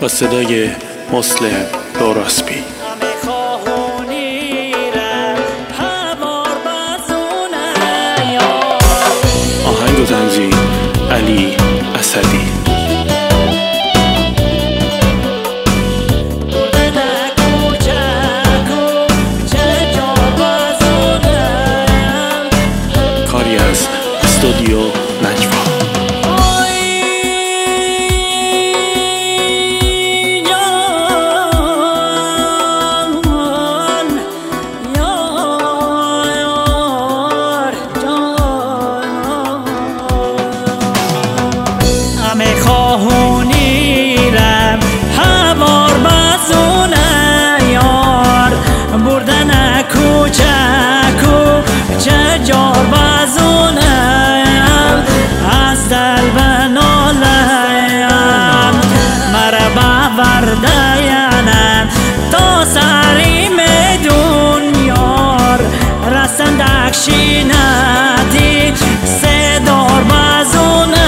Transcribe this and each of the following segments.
با صدای مسلم دوراسپی. آهنگ و تنظیم علی اسدی. کاری از استودیو نجوا. خواهونیرم هوار بزونه یار بردن کوچکو چه جار بزونه از دل بنالم مره بوردینم تا سری میدون یار رسندک شینتی سدار بزونه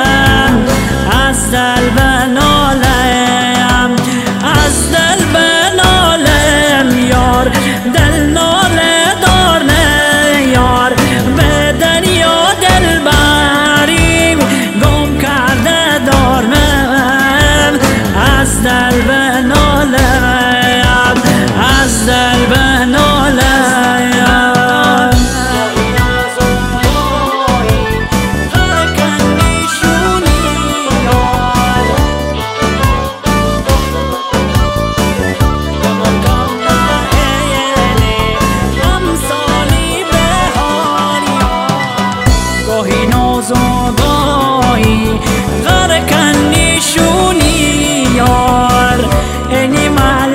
از دل بنالم از دل بنالم یار دل ناله دار نه یار به دریا دل بریم گم کرده دارم از دل بنالم از دل بنالم زودایی غرقنی شونی یار اینی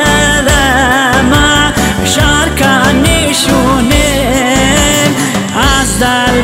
ملدم شرکنی شونی از دل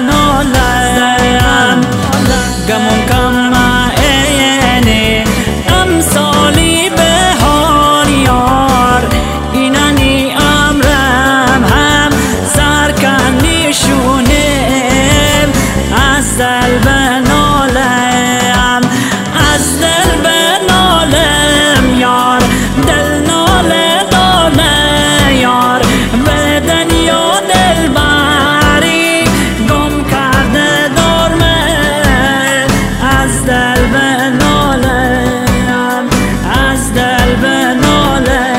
بنالم گمون کم اینی امثالی بهار یار اینانی امرم هم سرکنی شونی از دل بنالم از دل بنالم یار دل ناله دانه یار به دنیا دل بری گم کرده دارمه از دل بنالم از دل بنالم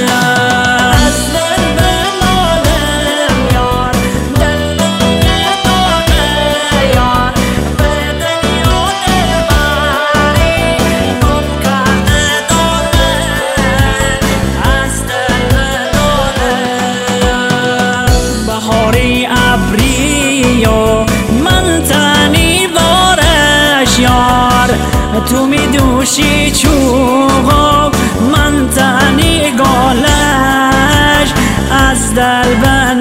تو می دوشی چوغو من تنی گالش از دل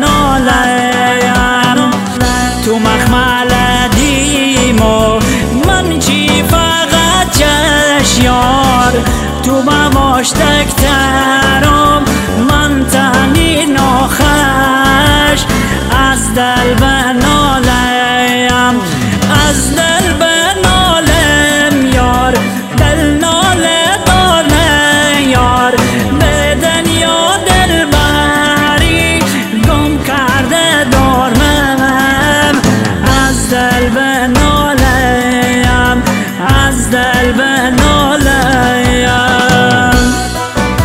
بنالم تو مخمل دیمو من چی فقط چش یار تو بواش دکترم من تنی ناخش از دل بنالم از دل بنالم یار دل ناله دانه یار به دنیا دل بری گم کرده دارمم از دل بنالم از دل بنالم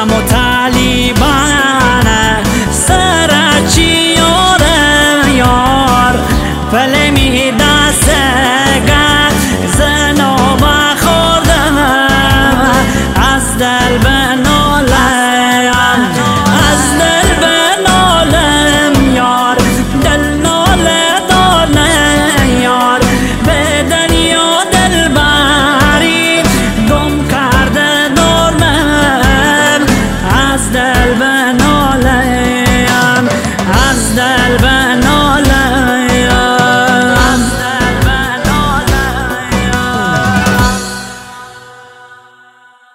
غم و